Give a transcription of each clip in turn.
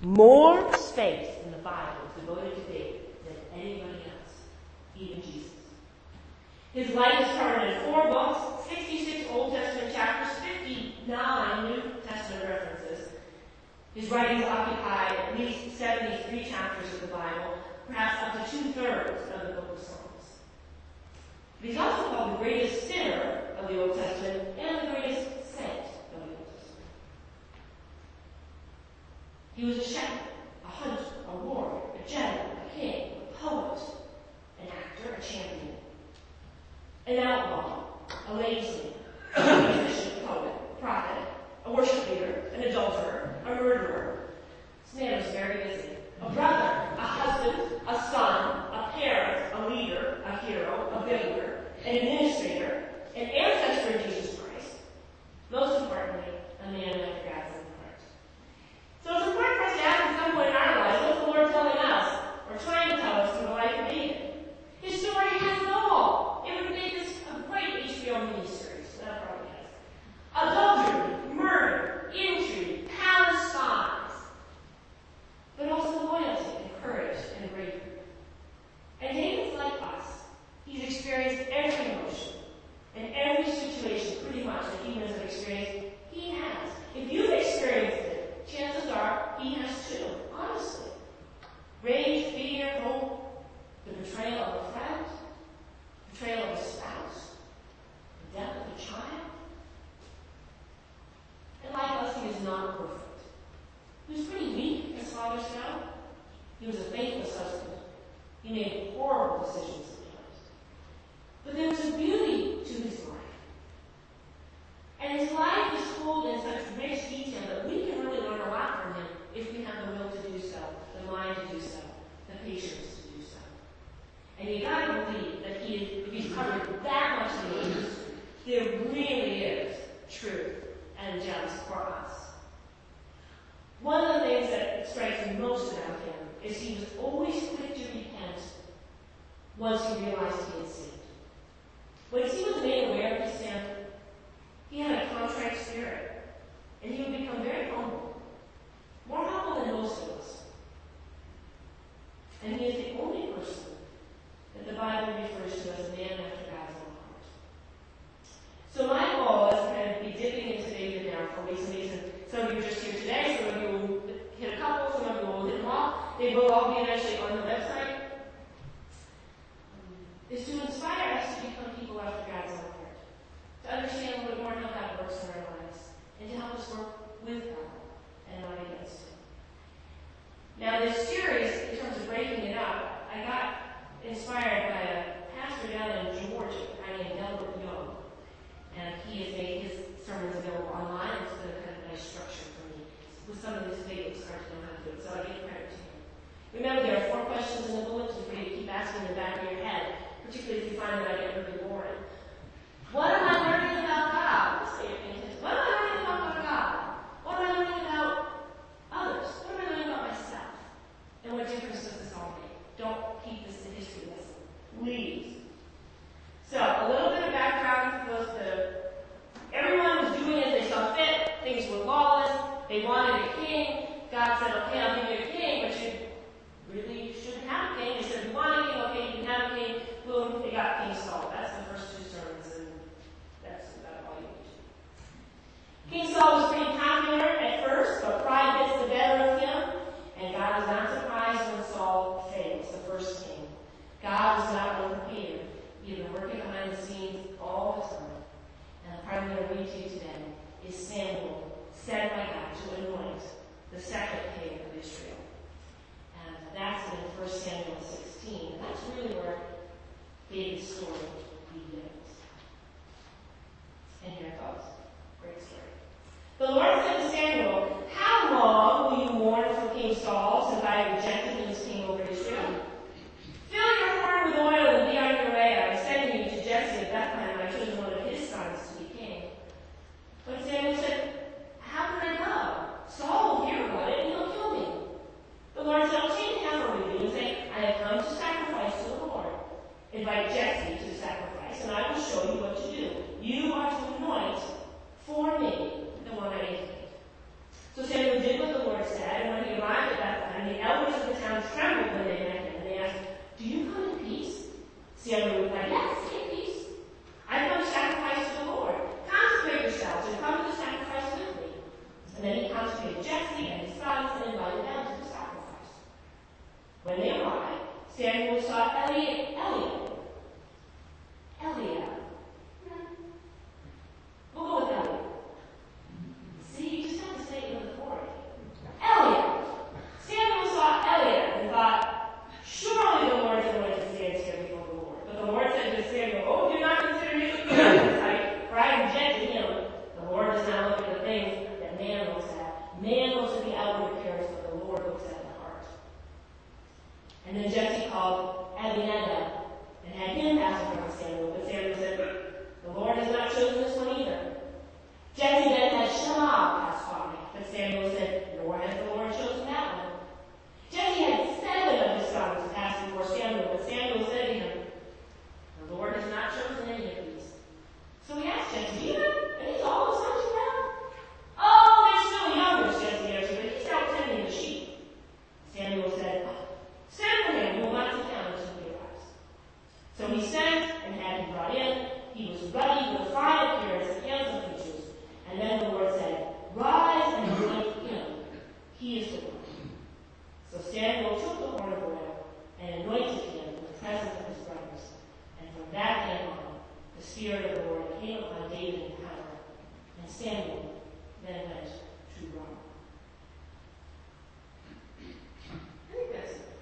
More space in the Bible is devoted to David than anybody else, even Jesus. His life is covered in 4 books, 66 Old Testament chapters, 59 New Testament references. His writings occupy at least 73 chapters of the Bible, perhaps up to 2/3 of the book of Psalms. But he's also called the greatest sinner of the Old Testament and the greatest saint of the Old Testament. He was a shepherd, a hunter, a warrior, a general, a king, a poet, an actor, a champion, an outlaw, a lazy, a musician, a poet, a prophet, a worship leader, an adulterer, a murderer. This man was very busy. A brother, a husband, a son, a parent, a leader, a hero, a builder, an administrator, an ancestor of Jesus Christ. Most importantly, a man after God's own heart. So it's important for us to ask at some point in our lives, what's the Lord telling us or trying to tell us through the life of David? His story has it all. It would make this a great HBO miniseries. That probably has. Adultery, murder, intrigue, palace spies, but also loyalty and courage and bravery. And David's like us. He's experienced every emotion and every situation pretty much that humans have experienced. He has. If you've experienced it, chances are he has too, honestly. Rage, fear, hope, the betrayal of a friend, betrayal of a spouse, the death of a child. And like us, he is not perfect. He was pretty weak, as fathers know. He was a faithless husband. He made horrible decisions sometimes. But there was a beauty to his life. And his life is told in such rich detail that we can really learn a lot from him if we have the will to do so, the mind to do so, the patience to do so. And you gotta believe that if he's covered that much in the news, there really is truth and gems for us. One of the things that strikes me most about him is he was always quick to repent once he realized he had sinned. Once he was made aware of his sin, he had a contrite spirit, and he would become very humble, more humble than most of us. And he is the only person that the Bible refers to as a man after God's own heart. So my goal is to kind of be dipping into David now for weeks and weeks. And some of you are just here today, some of you will hit a couple, some of you will hit them all. They will all be eventually on the website. Is to inspire us to become people after God's own heart, to understand a little bit more how God works in our lives, and to help us work with God and not against Him. Now, this series, in terms of breaking it up, I got inspired by a pastor down in Georgia, a guy named Delbert Young, and he has made his sermons available online. It's been a kind of nice structure for me. With some of this big, it's hard to know how to do it, so I give credit to him. Remember, there are 4 questions in the bulletin for you to keep asking in the back of your head, particularly if you find that I get really boring. What am I learning about God? Let's say you're paying attention. What am I learning about God? What am I learning about others? What am I learning about myself? And what difference does this all make? Don't keep this a history lesson. Please. So, a little bit of background for those that everyone was doing as they saw fit. Things were lawless. They wanted a king. God said, okay, I'll give you a king, but you really shouldn't have a king. They said, we want a king, okay, you can have a king. Boom, they got King Saul. That's the first 2 sermons, and that's about all you need. King Saul was pretty popular at first, but pride gets the better of him, and God was not surprised when Saul fails, the first king. God was not unprepared. He had been working behind the scenes all the time. And the part I'm going to read to you today is Samuel, sent by God to anoint the second king of Israel. And that's in 1 Samuel 16. And that's really where David's story begins. And here it goes. Great story. The Lord said to Samuel, how long will you mourn for King Saul, since I have rejected him as king over Israel? Fill your horn with oil and be on your way. I am sending you to Jesse of Bethlehem. I chose one of his sons to be king. But Samuel said, how can I go? Saul will hear about it and he'll kill me. The Lord said, I'll take Heifer with you and say, I have come to sacrifice to the Lord. Invite Jesse to sacrifice, and I will show you what to do. You are to anoint for me the one I indicate. So Samuel did what the Lord said, and when he arrived at When they arrived, Samuel saw Eliab. We'll go with Eliab. See, you just have to say it with authority. Eliab. Samuel saw Eliab and thought, surely the Lord is going to stand here before the Lord. But the Lord said to Samuel, oh, do not consider his appearance sight, for I rejected him. The Lord does not look at the things that man looks at. Man looks at the outward appearance, but the Lord looks at the heart. And then Jesse called Abinadab and had him pass in front of Samuel. But Samuel said, the Lord has not chosen this one either. Jesse then had Shammah pass by. But Samuel said, nor has the Lord chosen that one. Jesse had 7 of his sons pass before Samuel. But Samuel said to him, the Lord has not chosen any of these. So he asked Jesse, do you have any all the sons you have? Oh, they're still young, Jesse answered, but he's out tending the sheep. Samuel said, send for him, we will not sit down until he arrives. So he sent and had him brought in. He was ruddy with a fine appearance and handsome features. And then the Lord said, rise and anoint him. He is the one. So Samuel took the horn of oil and anointed him in the presence of his brothers. And from that day on, the Spirit of the Lord came upon David in power. And Samuel then went to Ramah. I think that's it.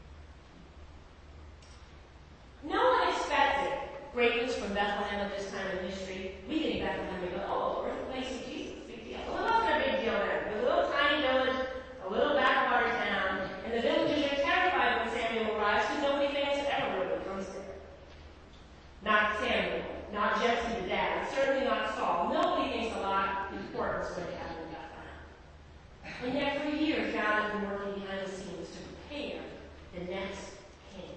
No one expected greatness from Bethlehem at this time in history. We think Bethlehem, we go, oh, birthplace of Jesus, big deal. Well, what's their big deal there? It was a little tiny village, a little backwater town, and the villagers are terrified when Samuel arrives because nobody famous ever really comes there. Not Samuel, not Jesse the dad, certainly not Saul. Nobody thinks a lot of importance when it happened in Bethlehem. And yet for years, God has been working behind the scenes to prepare the next king.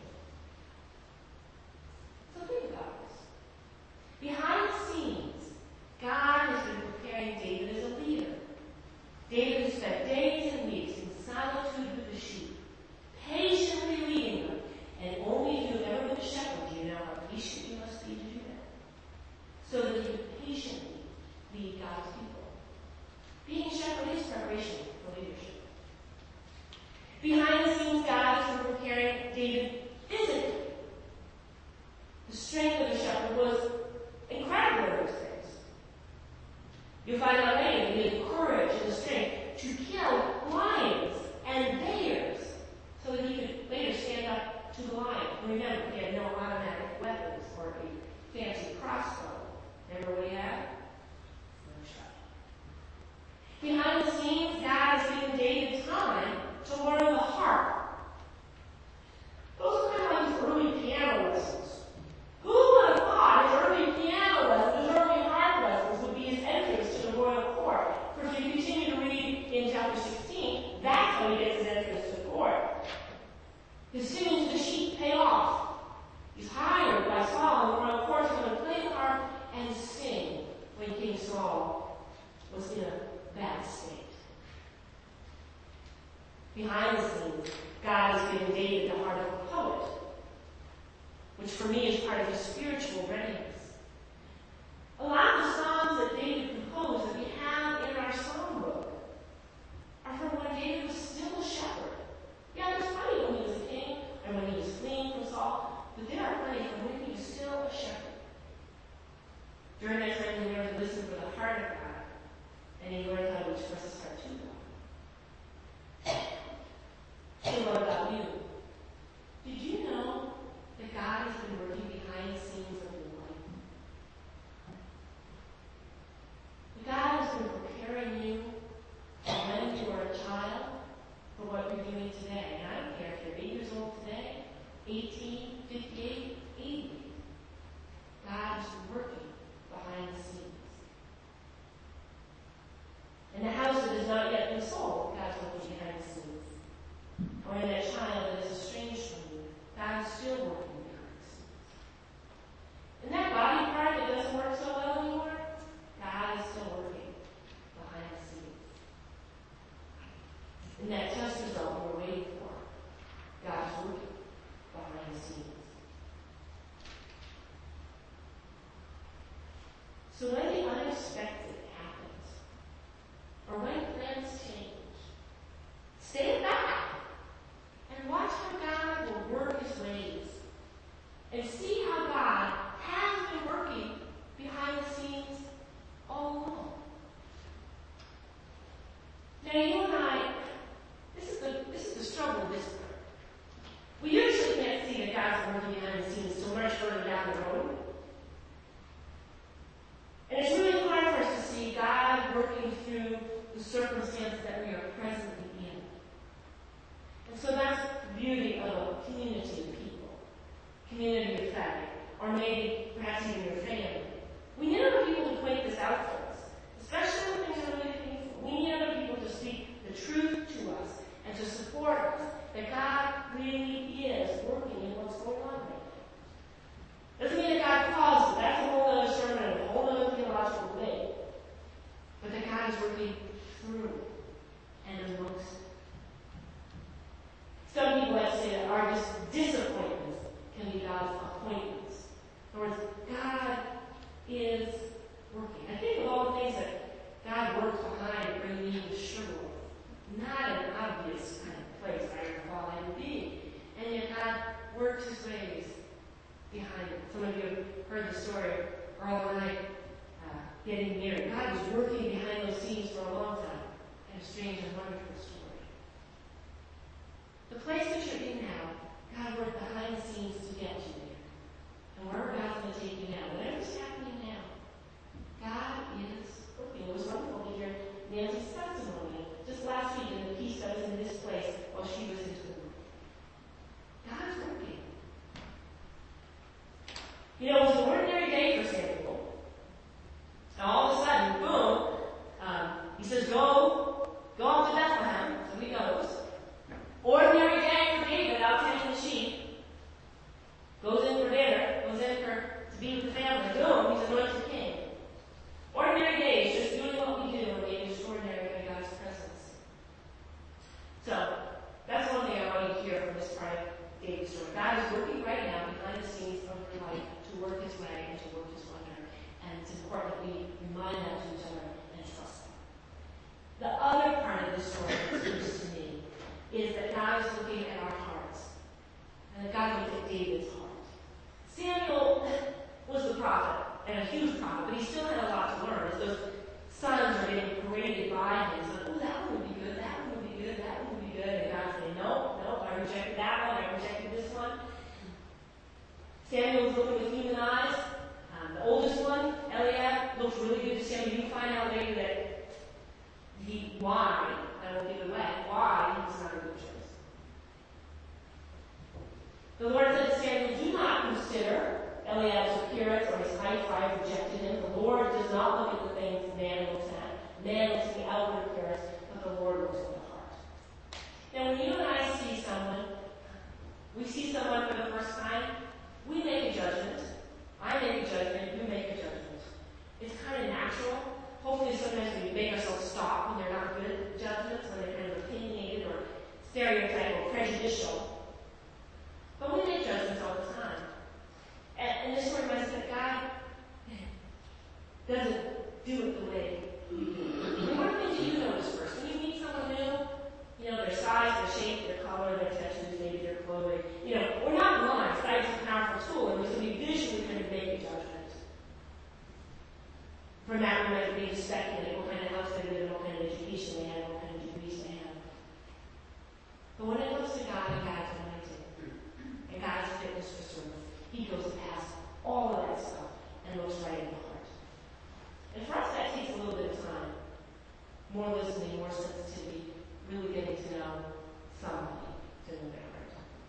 So think about this. Behind the scenes, God has been preparing David as a leader. David has spent days and weeks in solitude with the sheep, patiently leading them. And only if you've ever been a shepherd do you know how patient you must be to do that. So that you can patiently lead God's people. Being a shepherd is preparation for leadership. Behind the scenes, God has been preparing David physically. The strength of the shepherd was incredible in those days. You'll find out later that he had the courage and the strength to kill lions and bears so that he could later stand up to the lion. And remember, he had no automatic weapons or a fancy crossbow. Remember what he had? No shot. Behind the scenes, God has given David time to learn the harp. Those are kind of like his early piano lessons. Who would have thought his early piano lessons, his early harp lessons would be his entrance to the royal court? For if you continue to read in chapter 16, that's how he gets his entrance to the court. His singing to the sheep pay off. He's hired by Saul in the royal court to come and play the harp and sing when King Saul was in a bad state. Behind the scenes, God has given David the heart of a poet, which for me is part of his spiritual readiness. A lot of the songs that David composed that we have in our songbook are from when David was still a shepherd. Yeah, there's plenty when he was a king and when he was fleeing from Saul, but there are plenty from when he was still a shepherd. During that time, he learned to listen for the heart of God, and he learned how to express his heart to God. So what about you? Did you know that God has been working behind the scenes of your life? That God has been preparing you from when you were a child for what you're doing today. And I don't care if you're 8 years old today, 18, 58, 80. God is working behind the scenes. In the house that has not yet been sold, God's working behind the scenes. Or in that child that is estranged from you, God is still working behind the scenes. In that body part that doesn't work so well anymore, God is still working behind the scenes. In that test result we're waiting for, God is working behind the scenes. So when the unexpected happens, or when plans change, stand back and watch how support us, that God really is working in what's going on right now. Doesn't mean that God calls it. That's a whole other sermon and a whole other theological thing. But that God is working through and amongst it. Some people like to say that our disappointments can be God's appointments. In other words, God is working. I think of all the things that God works behind bringing me to Sherwood. Not an obvious kind of place I recall him being. And yet God works his ways behind it. Some of you have heard the story of Earl and I getting married. God was working behind those scenes for a long time. And a strange and wonderful story. The place that you're in now, God worked behind the scenes to get you there. And wherever God's going to take you now, whatever's happening now, God is working. It was wonderful to hear Nancy's testimony just last week in the peace that was in this place while she was into the room. God's working. You know, it was an ordinary day for Samuel. And all of a sudden, boom, he says, go up to Bethlehem. So he goes. Ordinary day for David out tending the sheep. Goes in for dinner, to be with the family. Boom, he's anointed king. Ordinary days, just doing what we do and being extraordinary by God's presence. So, that's one thing I want you to hear from this part of David's story. God is working right now behind the scenes of your life to work his way and to work his wonder. And it's important that we remind that to each other and trust him. The other part of this story that speaks to me is that God is looking at our hearts. And that God looked at David's heart. Samuel was the prophet, and a huge prophet, but he still had a lot to learn. As those sons are getting paraded by him, he's like, oh, that one would be good, that one would be good, that one would be good. And God's saying, no, I rejected that one, I rejected this one. Samuel was looking with human eyes. The oldest one, Eliab, looks really good to Samuel. You find out later that why, I won't give it away, why he was not a good choice. The Lord said to Samuel, do not consider Eliab's appearance or his height, for I have rejected him. The Lord does not look at the things man looks at. Man looks at the outward appearance, but the Lord looks at the heart. Now, when you and I see someone, we see someone for the first time, we make a judgment. I make a judgment, you make a judgment. It's kind of natural. Hopefully sometimes we make ourselves stop when they're not good judgments, when they're kind of opinionated or stereotypical or prejudicial. But we make judgments all the time. And this story reminds us that God doesn't do it the way we do. And what are things you notice first? When you meet someone new, their size, their shape, their color, their tattoos, maybe their clothing. We're not blind. Sight is a powerful tool, and we can be visually kind of make a judgment. From that, we might be able to speculate what kind of house they live in, what kind of education they have, what kind of degrees they have. But when it comes to God and God's anointing, and God's fitness for service, he goes past all of that stuff and looks right in the heart. And for us, that takes a little bit of time. More listening, more sensitivity, really getting to know somebody to know their heart.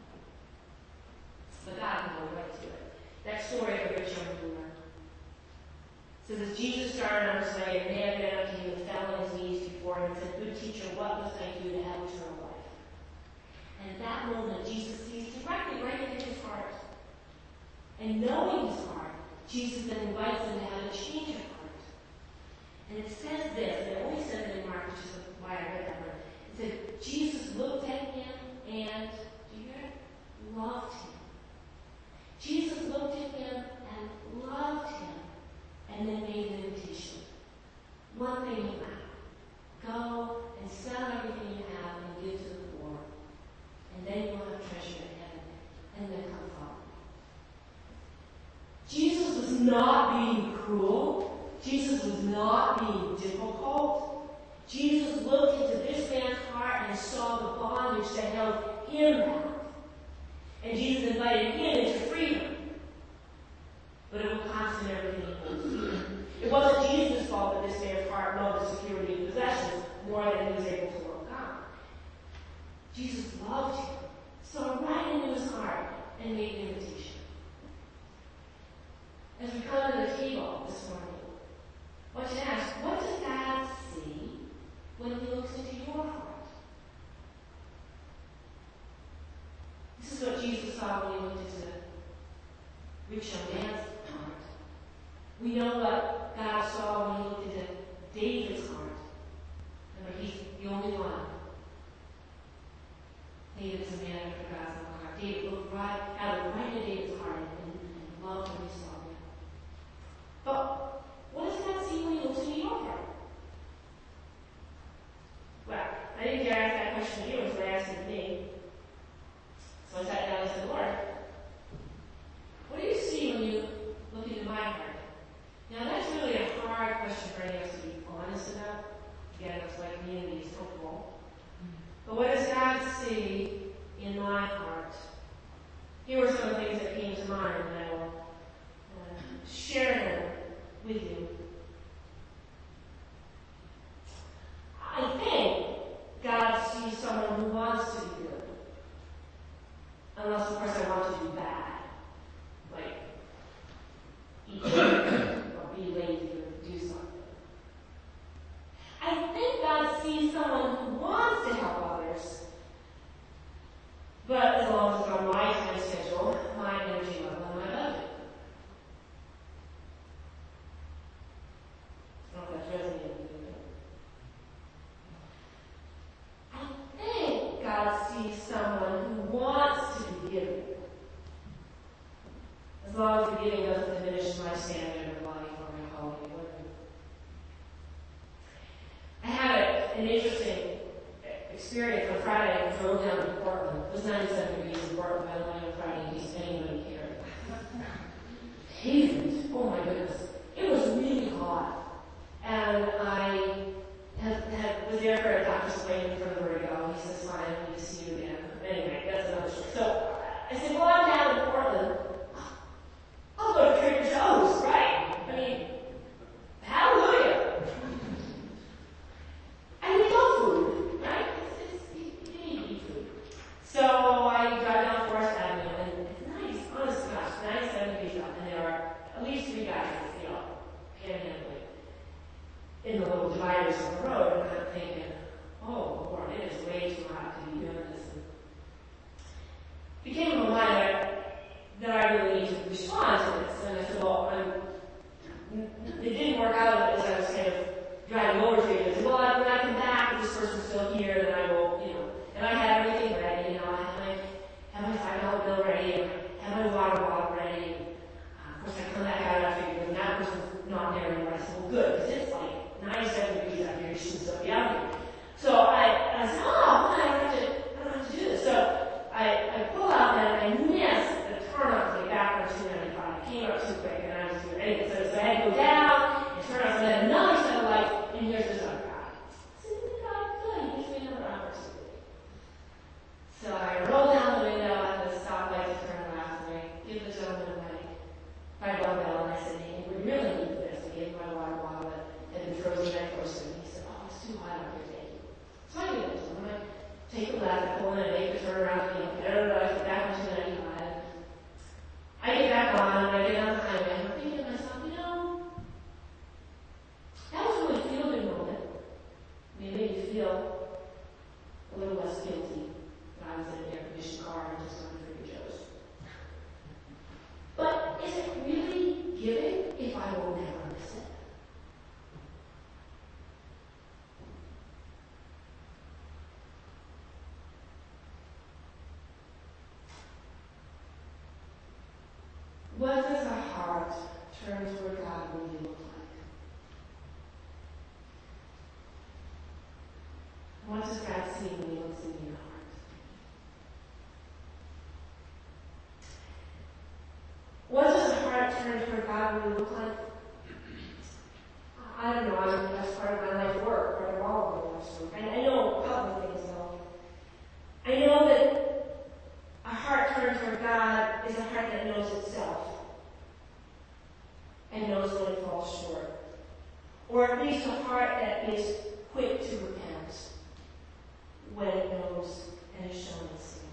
But God can go right to it. That story of the rich young ruler says, as Jesus started on his way, a man ran up to him and fell on his knees before him and said, good teacher, what must I do to have eternal life? And at that moment, Jesus sees directly right into his heart. And knowing his heart, Jesus then invites him to have a change of heart. And it says this, and it only says it in Mark, which is why I read that word. It said, Jesus looked at him and, do you hear it? Loved him. Jesus looked at him and loved him, and then made an invitation. One thing you have. Go and sell everything you have and give to the poor. And then you'll have treasure in heaven. And then come follow me. Jesus was not being cruel. Jesus was not being difficult. Jesus looked into this man's heart and saw the bondage that held him back. And Jesus invited him into freedom. But it will cost him everything he holds. It wasn't Jesus' fault that this man's heart loved the security of possessions more than he was able to love God. Jesus loved him, saw right into his heart, and made an invitation. As we come to the table this morning, I want you to ask, what does God see when he looks into your heart? This is what Jesus saw when he looked into the rich young man's heart. We know what God saw when he looked into David's heart. Remember, he's the only one. David's a man after God's own heart. David looked right into David's heart and loved when he saw him. But what does God see when he looks into your heart? Well, I didn't dare ask that question to you until I asked it to me. So I sat down and said, Lord, what do you see when you look into my heart? Now that's really a hard question for any of us to be honest about. Again, that's why community is helpful. But what does God see in my heart? Here were some of the things that came to mind, and I will share them with you. I think God sees someone who wants to be good. Unless, of course, I want to do bad. Like, eat or be lazy or do something. I think God sees someone who wants to help others. But as long as it's on my time schedule, my energy level, and my budget. I don't know if that's resonating with you. I think God sees someone who wants to be giving. As long as the giving doesn't diminish my standard of life or my quality of living. I had an interesting experience on Friday. I drove down to Portland. It was 97 degrees in Portland, by the way, on Friday, in case anybody cared. Pavement. Oh my goodness. It was really hot. And I was there for a doctor's appointment for the vertigo. He says, fine, I need to see you again. Anyway, that's another story. So I said, well, I'm down in Portland. I'll go to Trader Joe's, right? I mean, hallelujah. And we love food, right? You need to eat food. So I drive down Forest Avenue, and it's nice, honest to gosh, 97 degrees out, and there are at least 3 guys, panhandling in the little dividers of the road, and I'm thinking, oh Lord, it is way too hot to be doing this. And it became a reminder that I really need to respond to this. And I said, well, it didn't work out as I was kind of driving over to you. I said, well, when I come back, if this person's still here, then I will, and I had everything ready, I had my $5 bill ready, and I had my water bottle ready, and of course I come back out after you, and that person's not there anymore. I said, well, good, because it's like 97 degrees out here, you shouldn't still be out here. So I said, oh, I don't have to do this. So I pull out and I missed the turn off to get back on 295. I came up too quick and I was too ready. So I had to go down and turn off, and then another set of lights, and here's this other guy. I said, God, good, he gives me another opportunity. So I roll down the window at the stoplight to turn left, and I give the gentleman my $5 bill, and I said, hey, we really need this. I gave him my water bottle that had been frozen at first, and he said, oh, it's too hot out here, thank you. So I do this. I'm going to take a left, I pull in, I make the turn around, I get back on 295. I get back on, and I get on the highway, and I'm thinking to myself, that was really a feel-good moment. I mean, it made me feel a little less guilty that I was in an air-conditioned car and just going to Trader Joe's. But is it really giving if I will never miss it? What does a heart turn toward God really look like? What does God see when he looks into your heart? What does a heart turn toward God really look like? I don't know. I mean, that's part of my life work, part of all of my life work. And I know a couple of things, though. I know that a heart turned toward God is a heart that knows itself and knows when it falls short. Or at least a heart that is quick to repent when it knows and is shown its sin.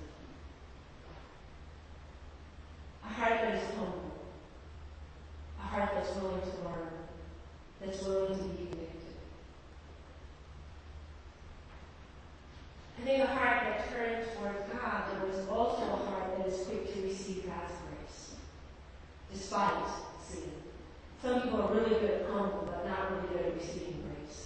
A heart that is humble. A heart that's willing to learn. That's willing to be convicted. I think a heart that turned toward God, there was also a heart and is quick to receive God's grace. Despite sin. Some people are really good at humble, but not really good at receiving grace.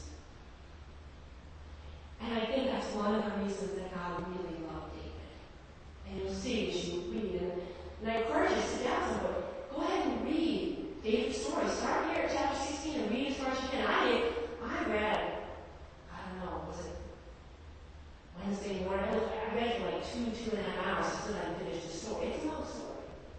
And I think that's one of the reasons that God really loved David. And you'll see as you read. And I encourage you to sit down somewhere. Go ahead and read David's story. Start here at chapter 16 and read as far as you can. I read, I don't know, was it Wednesday morning? I read for like 2.5 hours until I finished the story. It's a long story.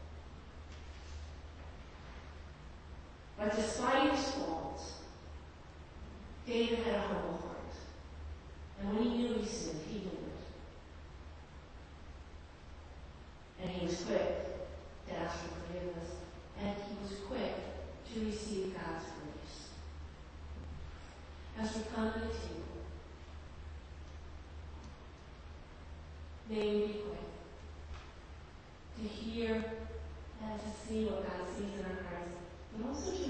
But despite his faults, David had a humble heart. And when he knew he sinned, he knew it. And he was quick to ask for forgiveness. And he was quick to receive God's grace. As we come to the table, may we be quick to hear and to see what God sees in our hearts, but also to